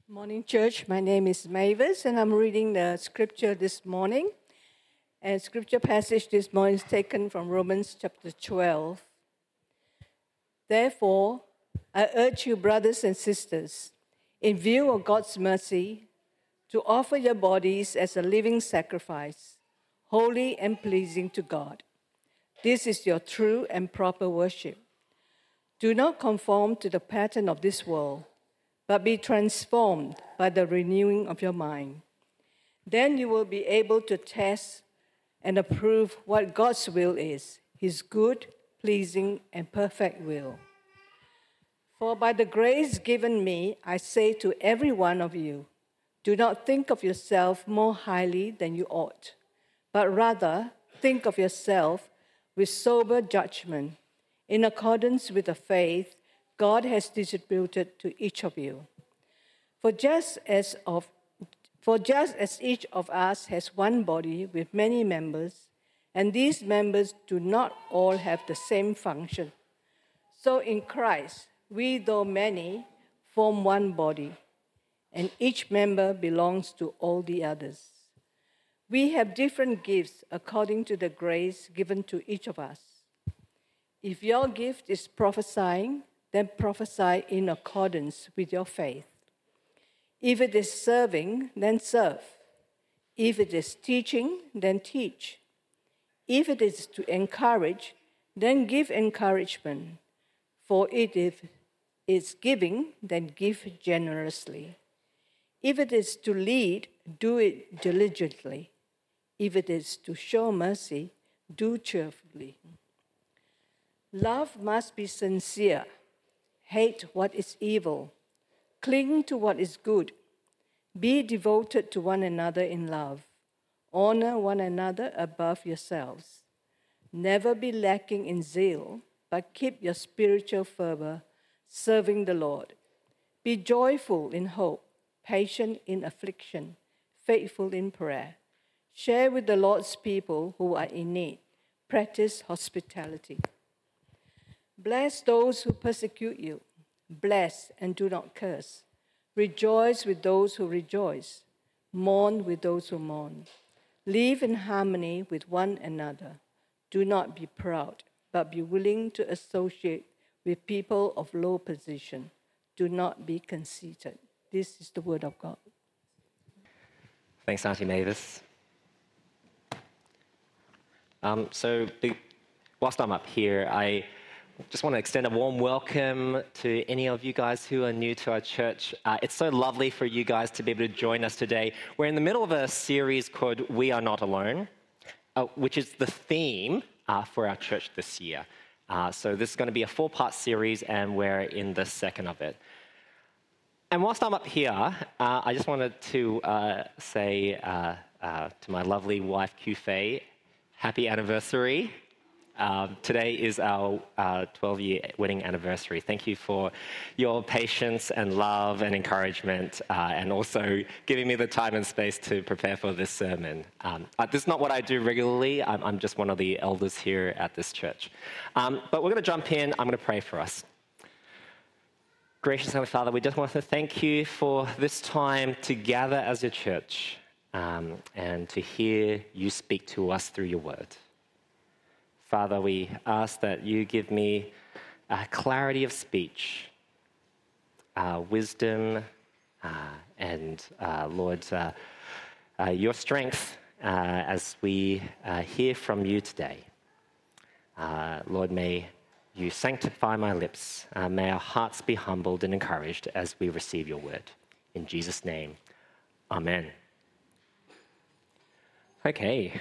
Morning, church. My name is Mavis, and I'm reading the scripture this morning. And scripture passage this morning is taken from Romans chapter 12. Therefore, I urge you, brothers and sisters, in view of God's mercy, to offer your bodies as a living sacrifice, holy and pleasing to God. This is your true and proper worship. Do not conform to the pattern of this world, but be transformed by the renewing of your mind. Then you will be able to test and approve what God's will is, his good, pleasing, and perfect will. For by the grace given me, I say to every one of you, do not think of yourself more highly than you ought, but rather think of yourself with sober judgment, in accordance with the faith God has distributed to each of you. For just as each of us has one body with many members, and these members do not all have the same function, so in Christ, we, though many, form one body, and each member belongs to all the others. We have different gifts according to the grace given to each of us. If your gift is prophesying, then prophesy in accordance with your faith. If it is serving, then serve. If it is teaching, then teach. If it is to encourage, then give encouragement. For if it is giving, then give generously. If it is to lead, do it diligently. If it is to show mercy, do cheerfully. Love must be sincere. Hate what is evil. Cling to what is good. Be devoted to one another in love. Honor one another above yourselves. Never be lacking in zeal, but keep your spiritual fervor, serving the Lord. Be joyful in hope, patient in affliction, faithful in prayer. Share with the Lord's people who are in need. Practice hospitality. Bless those who persecute you. Bless and do not curse. Rejoice with those who rejoice. Mourn with those who mourn. Live in harmony with one another. Do not be proud, but be willing to associate with people of low position. Do not be conceited. This is the word of God. Thanks, Auntie Mavis. Whilst I'm up here, I just want to extend a warm welcome to any of you guys who are new to our church. It's so lovely for you guys to be able to join us today. We're in the middle of a series called We Are Not Alone, which is the theme for our church this year. So this is going to be a 4-part series, and we're in the second of it. And whilst I'm up here, I just wanted to say to my lovely wife, Q-Fei, happy anniversary. Today is our 12-year wedding anniversary. Thank you for your patience and love and encouragement, and also giving me the time and space to prepare for this sermon. This is not what I do regularly. I'm just one of the elders here at this church. But we're going to jump in. I'm going to pray for us. Gracious Heavenly Father, we just want to thank you for this time to gather as your church and to hear you speak to us through your word. Father, we ask that you give me clarity of speech, wisdom, and Lord, your strength as we hear from you today. Lord, may you sanctify my lips. May our hearts be humbled and encouraged as we receive your word. In Jesus' name, amen. Okay.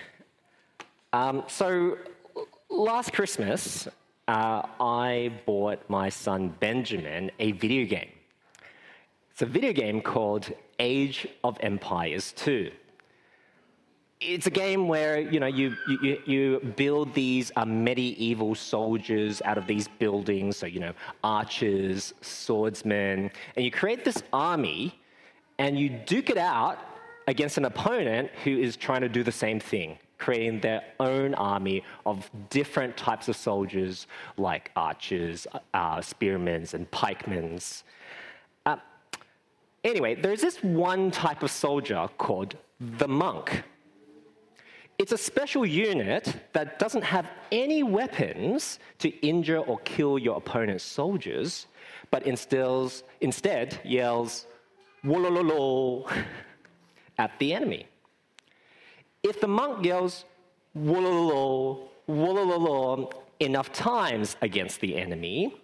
Last Christmas, I bought my son Benjamin a video game. It's a video game called Age of Empires 2. It's a game where you build these medieval soldiers out of these buildings, so archers, swordsmen, and you create this army, and you duke it out against an opponent who is trying to do the same thing, creating their own army of different types of soldiers like archers, spearmen, and pikemen. Anyway, there's this one type of soldier called the monk. It's a special unit that doesn't have any weapons to injure or kill your opponent's soldiers, but instead yells, "Wolololo," at the enemy. If the monk yells, "Wolololo, wolololo," enough times against the enemy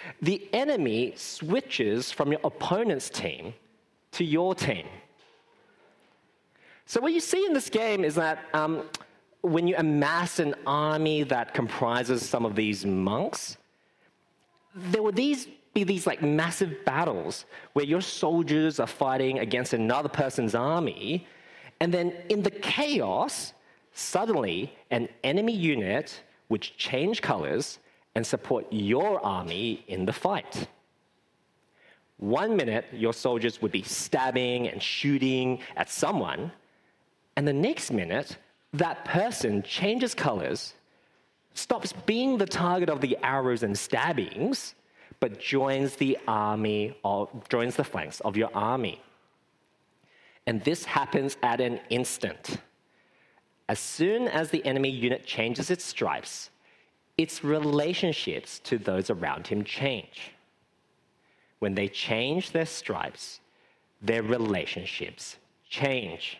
switches from your opponent's team to your team. So what you see in this game is that when you amass an army that comprises some of these monks, there will be these like massive battles where your soldiers are fighting against another person's army, and then in the chaos, suddenly an enemy unit would change colors and support your army in the fight. 1 minute, your soldiers would be stabbing and shooting at someone, and the next minute, that person changes colors, stops being the target of the arrows and stabbings, but joins the flanks of your army. And this happens at an instant. As soon as the enemy unit changes its stripes, its relationships to those around him change. When they change their stripes, their relationships change.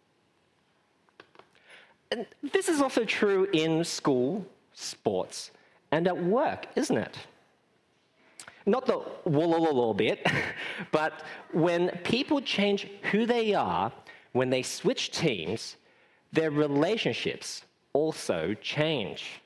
And this is also true in school, sports, and at work, isn't it? Not the wolololo bit, but when people change who they are, when they switch teams, their relationships also change.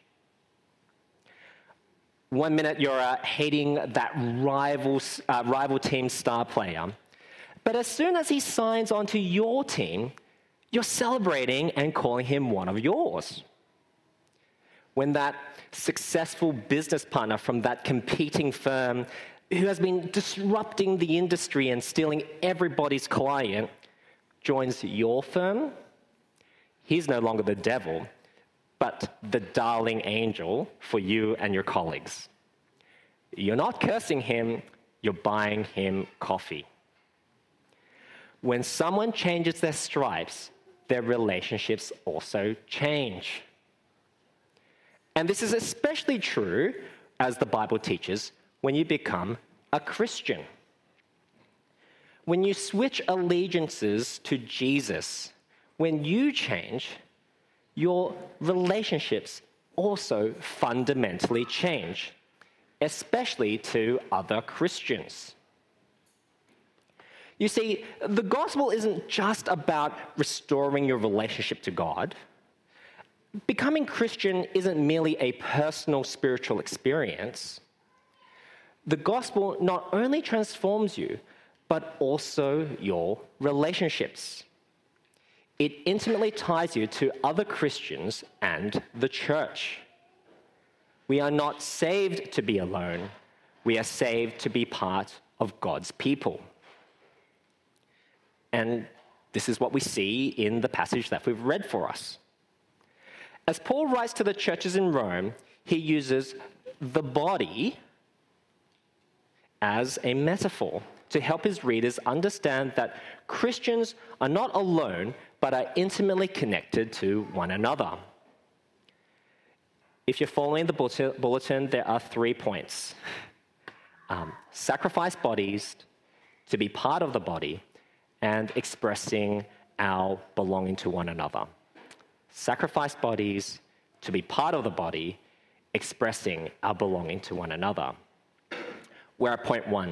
1 minute you're hating that rival team's star player, but as soon as he signs onto your team, you're celebrating and calling him one of yours. When that successful business partner from that competing firm who has been disrupting the industry and stealing everybody's client joins your firm, he's no longer the devil, but the darling angel for you and your colleagues. You're not cursing him, you're buying him coffee. When someone changes their stripes, their relationships also change. And this is especially true, as the Bible teaches, when you become a Christian. When you switch allegiances to Jesus, when you change, your relationships also fundamentally change, especially to other Christians. You see, the gospel isn't just about restoring your relationship to God. Becoming Christian isn't merely a personal spiritual experience. The gospel not only transforms you, but also your relationships. It intimately ties you to other Christians and the church. We are not saved to be alone. We are saved to be part of God's people. And this is what we see in the passage that we've read for us. As Paul writes to the churches in Rome, he uses the body as a metaphor to help his readers understand that Christians are not alone, but are intimately connected to one another. If you're following the bulletin, there are 3 points. Sacrifice bodies, to be part of the body, and expressing our belonging to one another. Sacrifice bodies, to be part of the body, expressing our belonging to one another. We're at point 1.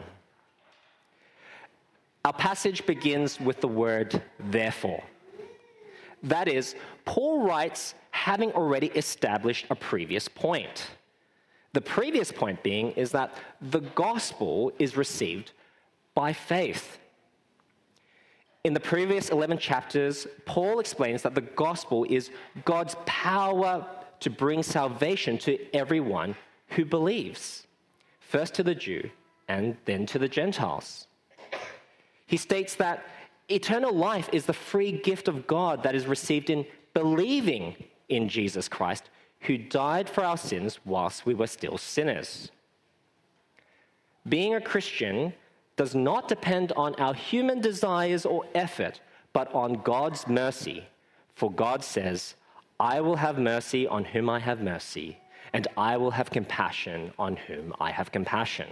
Our passage begins with the word therefore. That is, Paul writes having already established a previous point. The previous point being is that the gospel is received by faith. In the previous 11 chapters, Paul explains that the gospel is God's power to bring salvation to everyone who believes, first to the Jew and then to the Gentiles. He states that eternal life is the free gift of God that is received in believing in Jesus Christ, who died for our sins whilst we were still sinners. Being a Christian does not depend on our human desires or effort, but on God's mercy. For God says, I will have mercy on whom I have mercy, and I will have compassion on whom I have compassion.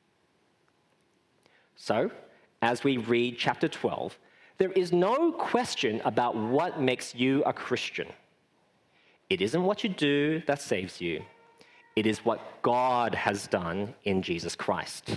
So, as we read chapter 12, there is no question about what makes you a Christian. It isn't what you do that saves you. It is what God has done in Jesus Christ.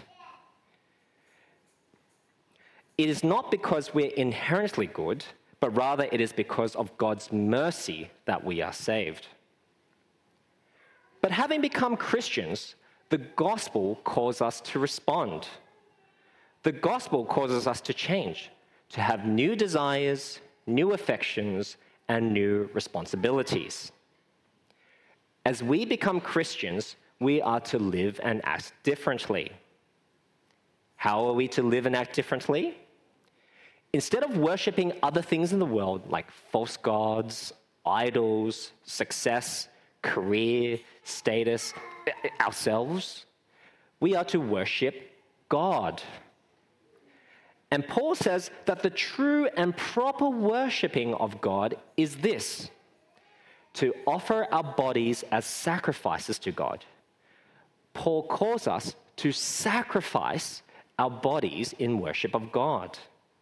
It is not because we're inherently good, but rather it is because of God's mercy that we are saved. But having become Christians, the gospel calls us to respond. The gospel causes us to change, to have new desires, new affections, and new responsibilities. As we become Christians, we are to live and act differently. How are we to live and act differently? Instead of worshipping other things in the world like false gods, idols, success, career, status, ourselves, we are to worship God. And Paul says that the true and proper worshipping of God is this: to offer our bodies as sacrifices to God. Paul calls us to sacrifice our bodies in worship of God.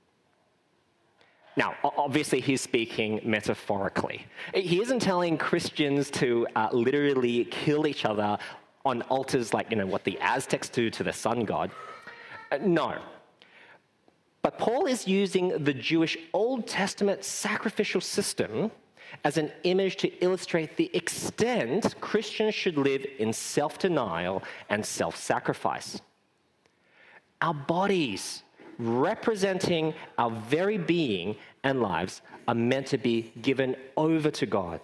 Now, obviously, he's speaking metaphorically. He isn't telling Christians to literally kill each other on altars like, what the Aztecs do to the sun god. No. But Paul is using the Jewish Old Testament sacrificial system as an image to illustrate the extent Christians should live in self-denial and self-sacrifice. Our bodies, representing our very being and lives, are meant to be given over to God.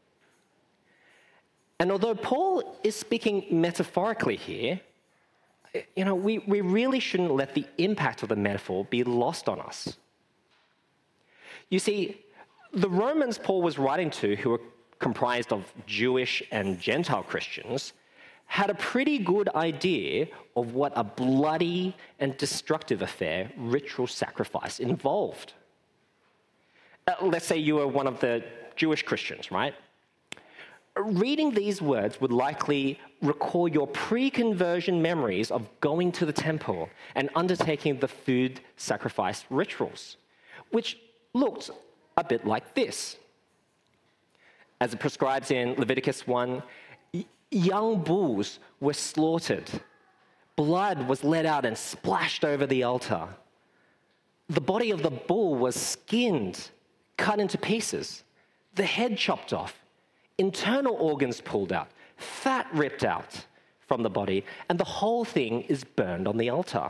And although Paul is speaking metaphorically here, we really shouldn't let the impact of the metaphor be lost on us. You see, the Romans Paul was writing to, who were comprised of Jewish and Gentile Christians, had a pretty good idea of what a bloody and destructive affair ritual sacrifice involved. Let's say you were one of the Jewish Christians, right? Reading these words would likely recall your pre-conversion memories of going to the temple and undertaking the food sacrifice rituals, which looked a bit like this. As it prescribes in Leviticus 1, young bulls were slaughtered. Blood was let out and splashed over the altar. The body of the bull was skinned, cut into pieces, the head chopped off, internal organs pulled out, fat ripped out from the body, and the whole thing is burned on the altar.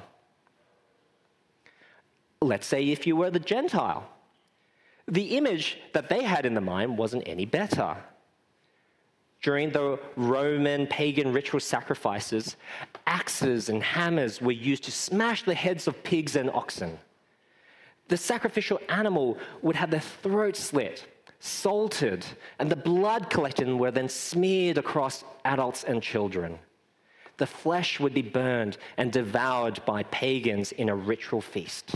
Let's say if you were the Gentile, the image that they had in the mind wasn't any better. During the Roman pagan ritual sacrifices, axes and hammers were used to smash the heads of pigs and oxen. The sacrificial animal would have their throat slit, salted, and the blood collected were then smeared across adults and children. The flesh would be burned and devoured by pagans in a ritual feast.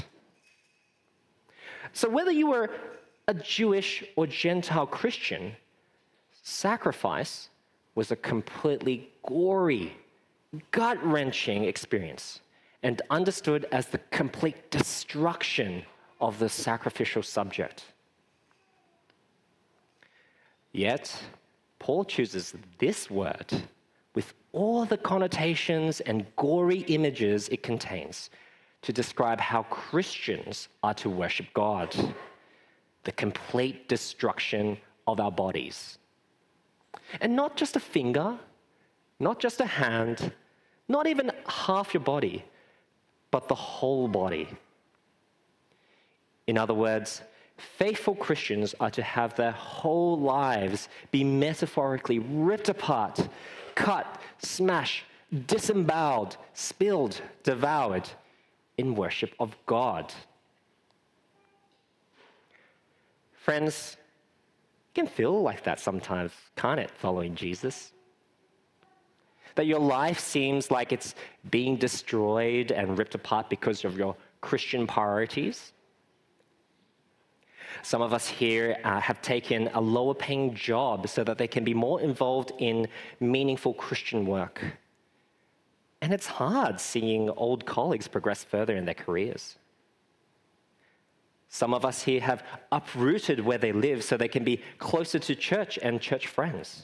So whether you were a Jewish or Gentile Christian, sacrifice was a completely gory, gut-wrenching experience and understood as the complete destruction of the sacrificial subject. Yet, Paul chooses this word with all the connotations and gory images it contains to describe how Christians are to worship God, the complete destruction of our bodies. And not just a finger, not just a hand, not even half your body, but the whole body. In other words, faithful Christians are to have their whole lives be metaphorically ripped apart, cut, smashed, disemboweled, spilled, devoured in worship of God. Friends, it can feel like that sometimes, can't it, following Jesus? That your life seems like it's being destroyed and ripped apart because of your Christian priorities? Some of us here have taken a lower paying job so that they can be more involved in meaningful Christian work. And it's hard seeing old colleagues progress further in their careers. Some of us here have uprooted where they live so they can be closer to church and church friends.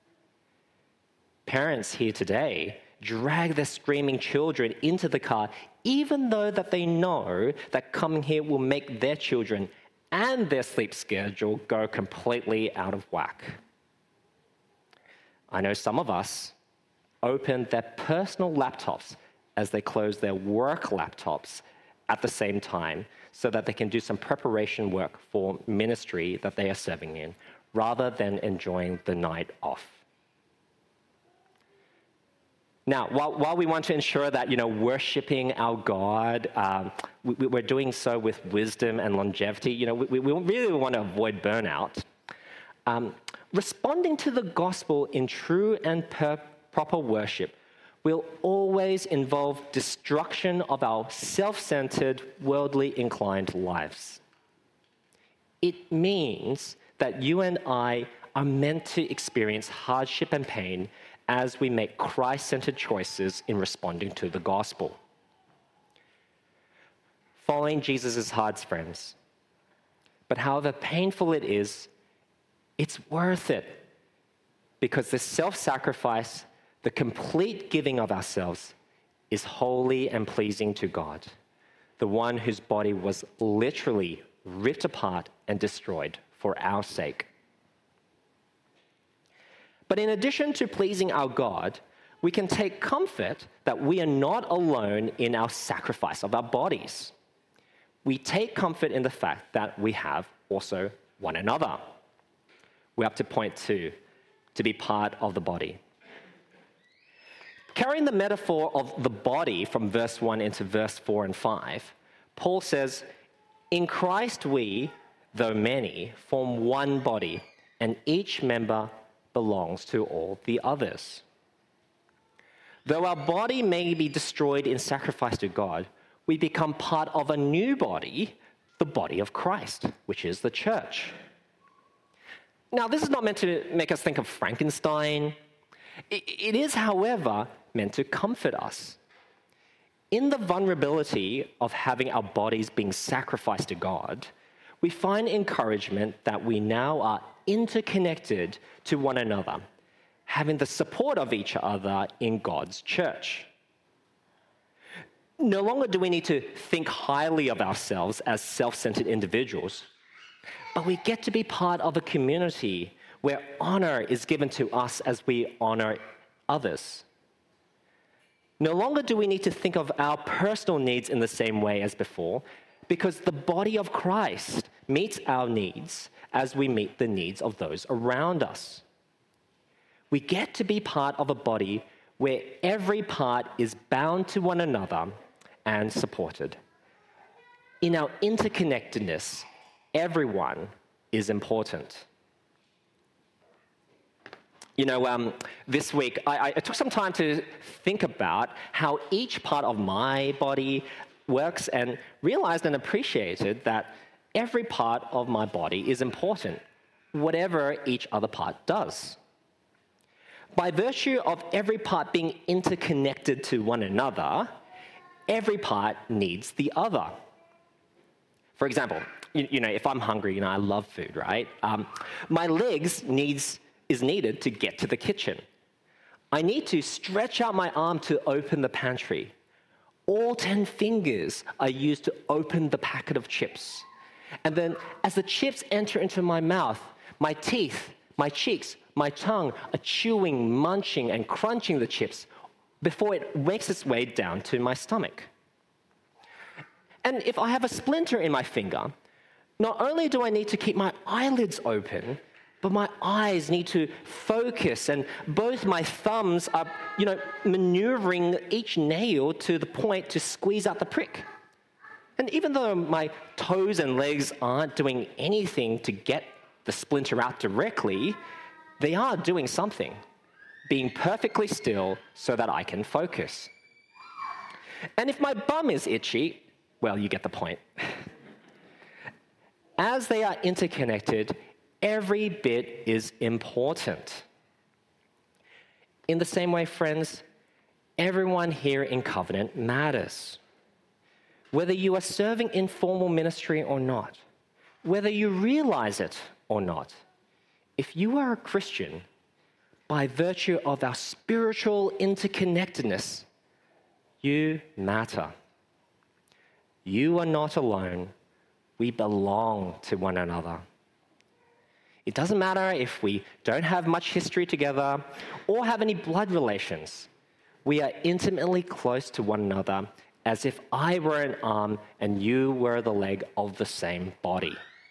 Parents here today drag their screaming children into the car, even though that they know that coming here will make their children and their sleep schedule go completely out of whack. I know some of us open their personal laptops as they close their work laptops at the same time so that they can do some preparation work for ministry that they are serving in, rather than enjoying the night off. Now, while we want to ensure that, worshiping our God, we're doing so with wisdom and longevity, we really want to avoid burnout. Responding to the gospel in true and proper worship will always involve destruction of our self-centered, worldly inclined lives. It means that you and I are meant to experience hardship and pain as we make Christ-centered choices in responding to the gospel. Following Jesus is hard, friends. But however painful it is, it's worth it. Because the self-sacrifice, the complete giving of ourselves, is holy and pleasing to God, the one whose body was literally ripped apart and destroyed for our sake. But in addition to pleasing our God, we can take comfort that we are not alone in our sacrifice of our bodies. We take comfort in the fact that we have also one another. We have to point to be part of the body. Carrying the metaphor of the body from verse 1 into verse 4 and 5, Paul says, "In Christ we, though many, form one body, and each member belongs to all the others." Though our body may be destroyed in sacrifice to God, we become part of a new body, the body of Christ, which is the church. Now, this is not meant to make us think of Frankenstein. It is, however, meant to comfort us. In the vulnerability of having our bodies being sacrificed to God, we find encouragement that we now are interconnected to one another, having the support of each other in God's church. No longer do we need to think highly of ourselves as self-centered individuals, but we get to be part of a community where honor is given to us as we honor others. No longer do we need to think of our personal needs in the same way as before, because the body of Christ meets our needs as we meet the needs of those around us. We get to be part of a body where every part is bound to one another and supported. In our interconnectedness, everyone is important. This week, I took some time to think about how each part of my body works and realized and appreciated that every part of my body is important, whatever each other part does. By virtue of every part being interconnected to one another, every part needs the other. For example, if I'm hungry, I love food, right? My legs is needed to get to the kitchen. I need to stretch out my arm to open the pantry. All 10 fingers are used to open the packet of chips. And then as the chips enter into my mouth, my teeth, my cheeks, my tongue are chewing, munching, and crunching the chips before it makes its way down to my stomach. And if I have a splinter in my finger, not only do I need to keep my eyelids open, but my eyes need to focus, and both my thumbs are, maneuvering each nail to the point to squeeze out the prick. And even though my toes and legs aren't doing anything to get the splinter out directly, they are doing something. being perfectly still so that I can focus. And if my bum is itchy, well, you get the point. As they are interconnected, every bit is important. In the same way, friends, everyone here in Covenant matters. Whether you are serving in formal ministry or not, whether you realize it or not, if you are a Christian, by virtue of our spiritual interconnectedness, you matter. You are not alone. We belong to one another. It doesn't matter if we don't have much history together or have any blood relations. We are intimately close to one another, as if I were an arm and you were the leg of the same body.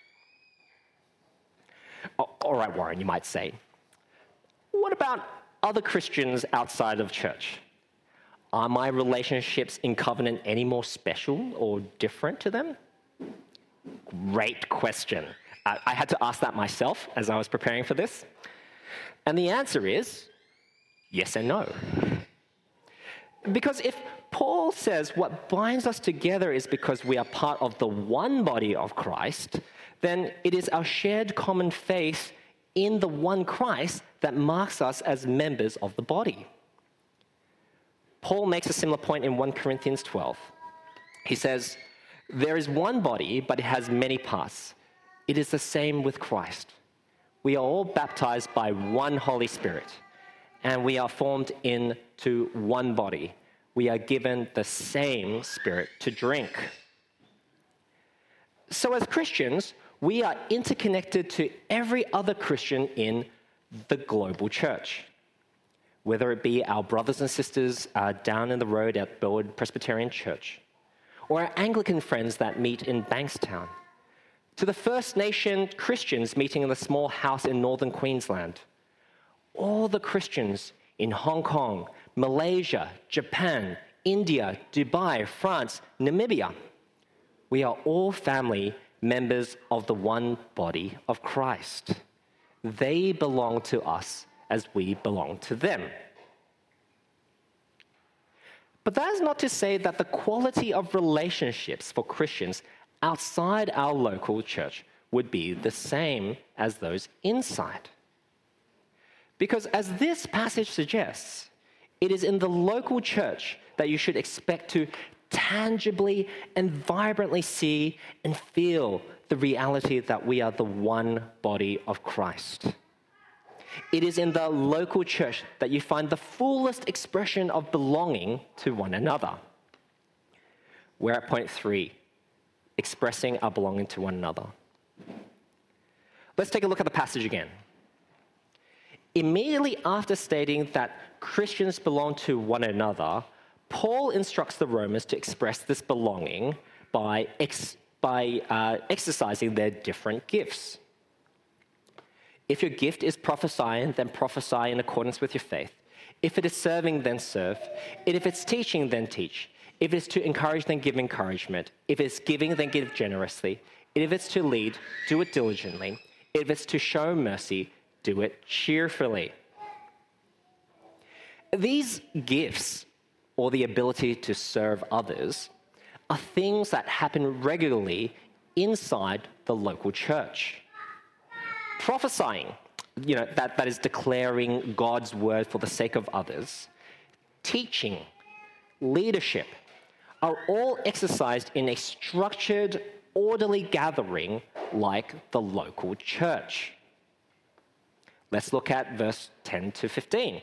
All right, Warren, you might say. What about other Christians outside of church? Are my relationships in Covenant any more special or different to them? Great question. I had to ask that myself as I was preparing for this. And the answer is yes and no. Because if Paul says what binds us together is because we are part of the one body of Christ, then it is our shared common faith in the one Christ that marks us as members of the body. Paul makes a similar point in 1 Corinthians 12. He says, "There is one body, but it has many parts. It is the same with Christ. We are all baptized by one Holy Spirit, and we are formed into one body. We are given the same Spirit to drink." So as Christians, we are interconnected to every other Christian in the global church. Whether it be our brothers and sisters down in the road at Burwood Presbyterian Church, or our Anglican friends that meet in Bankstown, to the First Nation Christians meeting in the small house in northern Queensland, all the Christians in Hong Kong, Malaysia, Japan, India, Dubai, France, Namibia. We are all family members of the one body of Christ. They belong to us as we belong to them. But that is not to say that the quality of relationships for Christians outside our local church would be the same as those inside. Because as this passage suggests, it is in the local church that you should expect to tangibly and vibrantly see and feel the reality that we are the one body of Christ. It is in the local church that you find the fullest expression of belonging to one another. We're at point 3, expressing our belonging to one another. Let's take a look at the passage again. Immediately after stating that Christians belong to one another, Paul instructs the Romans to express this belonging by exercising their different gifts. If your gift is prophesying, then prophesy in accordance with your faith. If it is serving, then serve. If it's teaching, then teach. If it's to encourage, then give encouragement. If it's giving, then give generously. If it's to lead, do it diligently. If it's to show mercy, do it cheerfully. These gifts, or the ability to serve others, are things that happen regularly inside the local church. Prophesying, that is declaring God's word for the sake of others. Teaching, leadership, are all exercised in a structured, orderly gathering like the local church. Let's look at verse 10 to 15.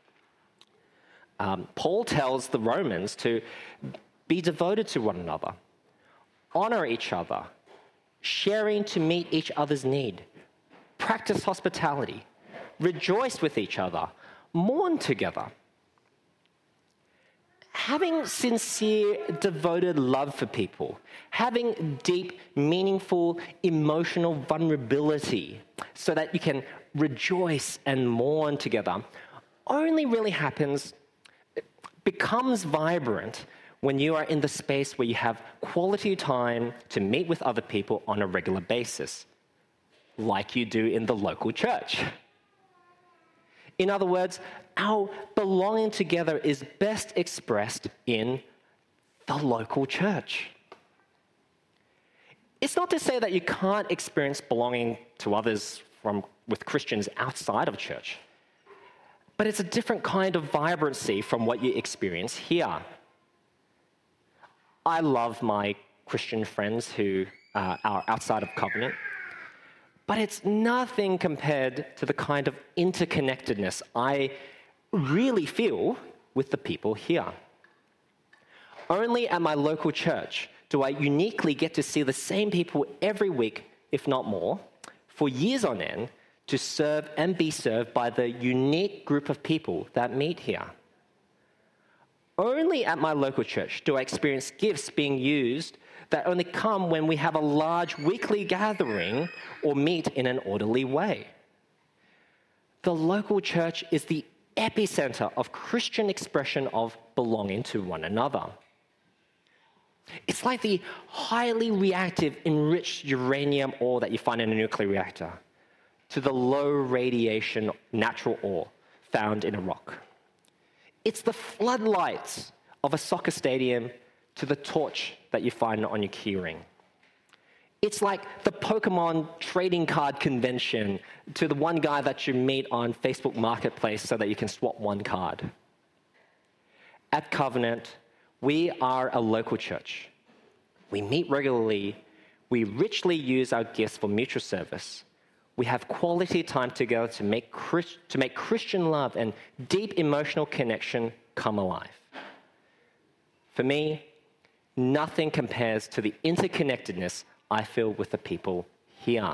Paul tells the Romans to be devoted to one another, honor each other, sharing to meet each other's need, practice hospitality, rejoice with each other, mourn together. Having sincere, devoted love for people, having deep, meaningful, emotional vulnerability so that you can rejoice and mourn together only really becomes vibrant when you are in the space where you have quality time to meet with other people on a regular basis, like you do in the local church. In other words, our belonging together is best expressed in the local church. It's not to say that you can't experience belonging to others with Christians outside of church, but it's a different kind of vibrancy from what you experience here. I love my Christian friends who are outside of covenant, but it's nothing compared to the kind of interconnectedness I really feel with the people here. Only at my local church do I uniquely get to see the same people every week, if not more, for years on end, to serve and be served by the unique group of people that meet here. Only at my local church do I experience gifts being used that only come when we have a large weekly gathering or meet in an orderly way. The local church is the epicenter of Christian expression of belonging to one another. It's like the highly reactive, enriched uranium ore that you find in a nuclear reactor to the low radiation natural ore found in a rock. It's the floodlights of a soccer stadium to the torch that you find on your keyring. It's like the Pokemon trading card convention to the one guy that you meet on Facebook Marketplace so that you can swap one card. At Covenant, we are a local church. We meet regularly. We richly use our gifts for mutual service. We have quality time together to make Christian love and deep emotional connection come alive. For me, nothing compares to the interconnectedness I feel with the people here.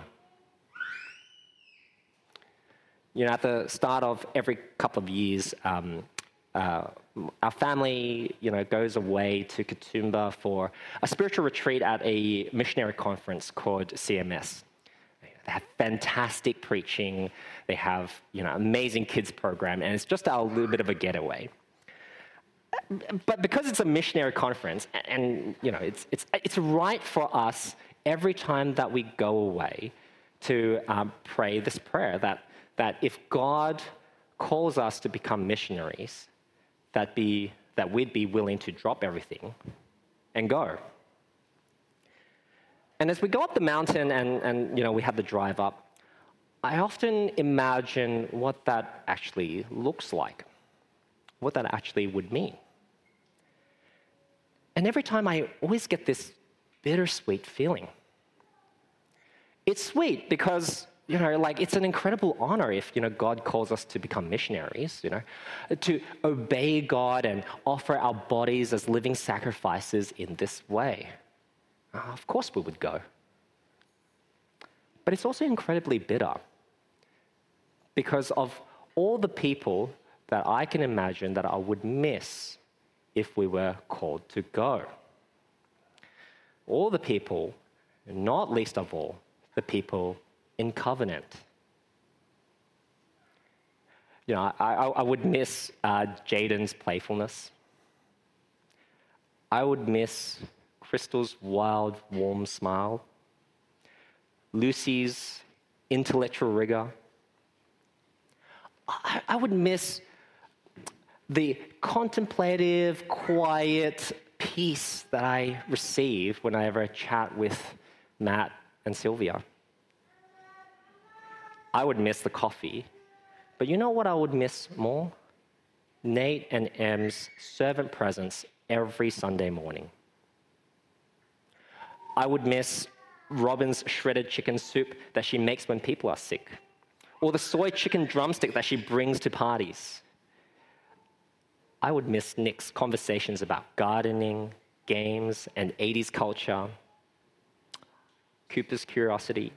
You know, at the start of every couple of years, our family, goes away to Katoomba for a spiritual retreat at a missionary conference called CMS. They have fantastic preaching. They have, amazing kids program, and it's just a little bit of a getaway. But because it's a missionary conference, and it's right for us every time that we go away to pray this prayer that if God calls us to become missionaries, that we'd be willing to drop everything and go. And as we go up the mountain and we have the drive up, I often imagine what that actually looks like, what that actually would mean. And every time I always get this bittersweet feeling. It's sweet because, it's an incredible honor if, God calls us to become missionaries, to obey God and offer our bodies as living sacrifices in this way. Of course we would go. But it's also incredibly bitter because of all the people that I can imagine that I would miss if we were called to go. All the people, not least of all, the people in covenant. I would miss Jaden's playfulness. I would miss Crystal's wild, warm smile. Lucy's intellectual rigor. I would miss the contemplative, quiet peace that I receive whenever I chat with Matt and Sylvia. I would miss the coffee. But you know what I would miss more? Nate and Em's servant presence every Sunday morning. I would miss Robin's shredded chicken soup that she makes when people are sick, or the soy chicken drumstick that she brings to parties. I would miss Nick's conversations about gardening, games, and 80s culture, Cooper's curiosity,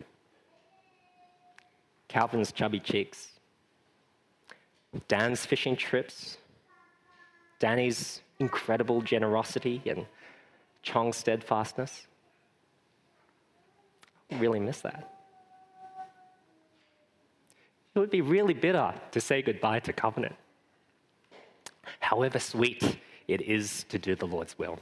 Calvin's chubby cheeks, Dan's fishing trips, Danny's incredible generosity, and Chong's steadfastness. I really miss that. It would be really bitter to say goodbye to covenant. However sweet it is to do the Lord's will.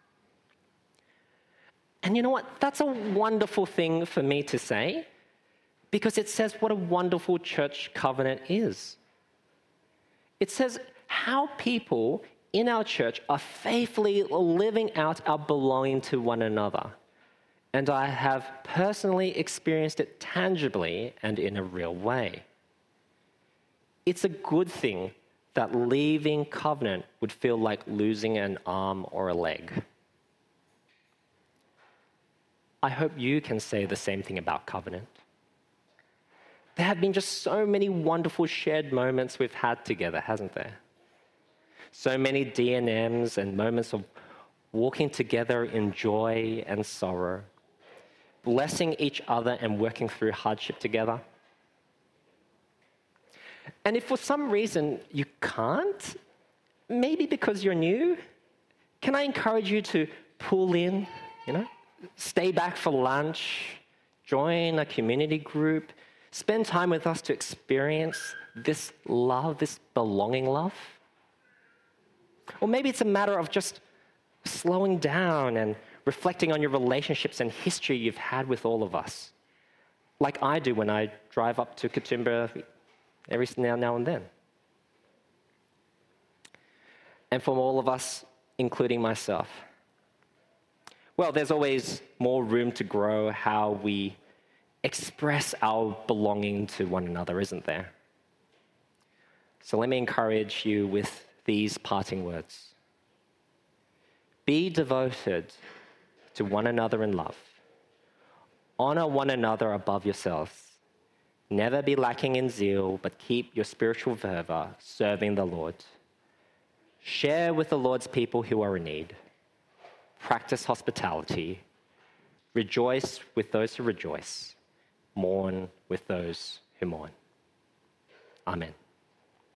And you know what? That's a wonderful thing for me to say because it says what a wonderful church covenant is. It says how people in our church are faithfully living out our belonging to one another. And I have personally experienced it tangibly and in a real way. It's a good thing that leaving covenant would feel like losing an arm or a leg. I hope you can say the same thing about covenant. There have been just so many wonderful shared moments we've had together, hasn't there? So many D&Ms and moments of walking together in joy and sorrow, blessing each other and working through hardship together. And if for some reason you can't, maybe because you're new, can I encourage you to pull in, stay back for lunch, join a community group, spend time with us to experience this love, this belonging love? Or maybe it's a matter of just slowing down and reflecting on your relationships and history you've had with all of us, like I do when I drive up to Katoomba every now and then. And for all of us, including myself, well, there's always more room to grow how we express our belonging to one another, isn't there? So let me encourage you with these parting words. Be devoted to one another in love. Honor one another above yourselves. Never be lacking in zeal, but keep your spiritual fervor serving the Lord. Share with the Lord's people who are in need. Practice hospitality. Rejoice with those who rejoice. Mourn with those who mourn. Amen.